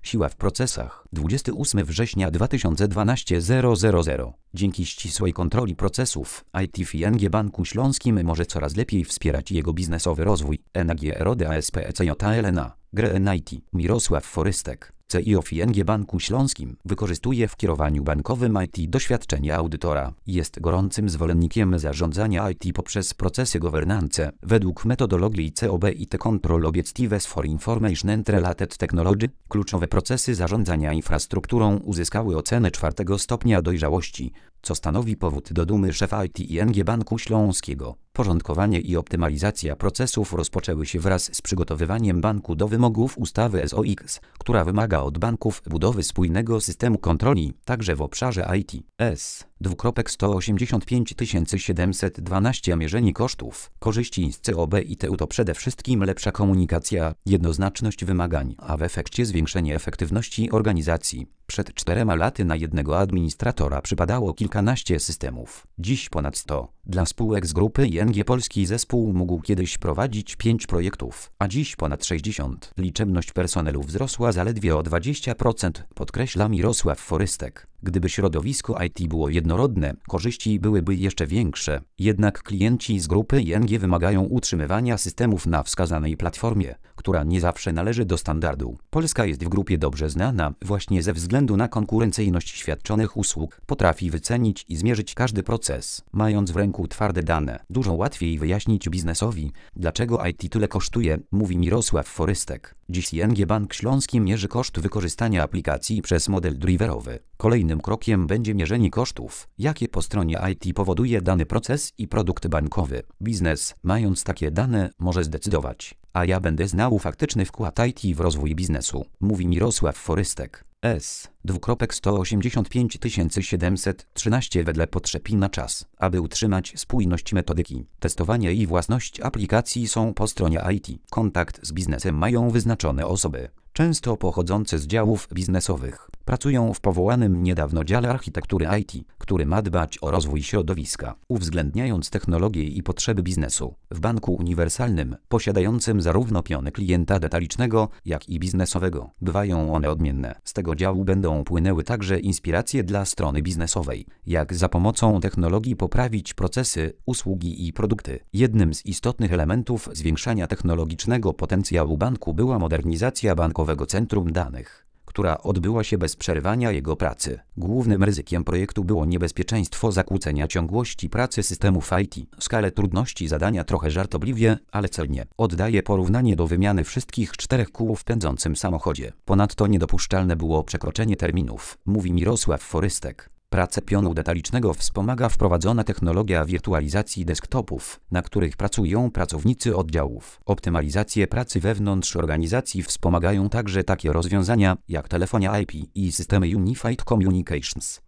Siła w procesach. 28 września 2012 000. Dzięki ścisłej kontroli procesów, IT w ING Banku Śląskim może coraz lepiej wspierać jego biznesowy rozwój. ENG Erode ASPECJLNA. GRENIT. Mirosław Forystek, CIO w ING Banku Śląskim, wykorzystuje w kierowaniu bankowym IT doświadczenie audytora. Jest gorącym zwolennikiem zarządzania IT poprzez procesy governance według metodologii COB IT Control Objectives for Information and Related Technology. Kluczowe procesy zarządzania infrastrukturą uzyskały ocenę 4. stopnia dojrzałości, co stanowi powód do dumy szefa IT ING Banku Śląskiego. Porządkowanie i optymalizacja procesów rozpoczęły się wraz z przygotowywaniem banku do wymogów ustawy SOX, która wymaga od banków budowy spójnego systemu kontroli, także w obszarze IT. S. 712 mierzenie kosztów. Korzyści z COB ITU to przede wszystkim lepsza komunikacja, jednoznaczność wymagań, a w efekcie zwiększenie efektywności organizacji. Przed 4 laty na jednego administratora przypadało kilkanaście systemów. Dziś ponad 100. Dla spółek z grupy ING Polski zespół mógł kiedyś prowadzić 5 projektów, a dziś ponad 60. Liczebność personelu wzrosła zaledwie o 20%, podkreśla Mirosław Forystek. Gdyby środowisko IT było jednorodne, korzyści byłyby jeszcze większe. Jednak klienci z grupy ING wymagają utrzymywania systemów na wskazanej platformie, która nie zawsze należy do standardu. Polska jest w grupie dobrze znana właśnie ze względu na konkurencyjność świadczonych usług. Potrafi wycenić i zmierzyć każdy proces. Mając w ręku twarde dane, dużo łatwiej wyjaśnić biznesowi, dlaczego IT tyle kosztuje, mówi Mirosław Forystek. Dziś ING Bank Śląski mierzy koszt wykorzystania aplikacji przez model driverowy. Kolejnym krokiem będzie mierzenie kosztów, jakie po stronie IT powoduje dany proces i produkt bankowy. Biznes, mając takie dane, może zdecydować: a ja będę znał faktyczny wkład IT w rozwój biznesu, mówi Mirosław Forystek. S. 185 713 wedle potrzeb i na czas, aby utrzymać spójność metodyki. Testowanie i własność aplikacji są po stronie IT. Kontakt z biznesem mają wyznaczone osoby, często pochodzące z działów biznesowych. Pracują w powołanym niedawno dziale architektury IT, który ma dbać o rozwój środowiska, uwzględniając technologie i potrzeby biznesu. W banku uniwersalnym, posiadającym zarówno piony klienta detalicznego, jak i biznesowego, bywają one odmienne. Z tego działu będą płynęły także inspiracje dla strony biznesowej, jak za pomocą technologii poprawić procesy, usługi i produkty. Jednym z istotnych elementów zwiększania technologicznego potencjału banku była modernizacja bankowego centrum danych, która odbyła się bez przerwania jego pracy. Głównym ryzykiem projektu było niebezpieczeństwo zakłócenia ciągłości pracy systemów IT. Skalę trudności zadania trochę żartobliwie, ale celnie oddaje porównanie do wymiany wszystkich 4 kół w pędzącym samochodzie. Ponadto niedopuszczalne było przekroczenie terminów, mówi Mirosław Forystek. Pracę pionu detalicznego wspomaga wprowadzona technologia wirtualizacji desktopów, na których pracują pracownicy oddziałów. Optymalizację pracy wewnątrz organizacji wspomagają także takie rozwiązania jak telefonia IP i systemy Unified Communications.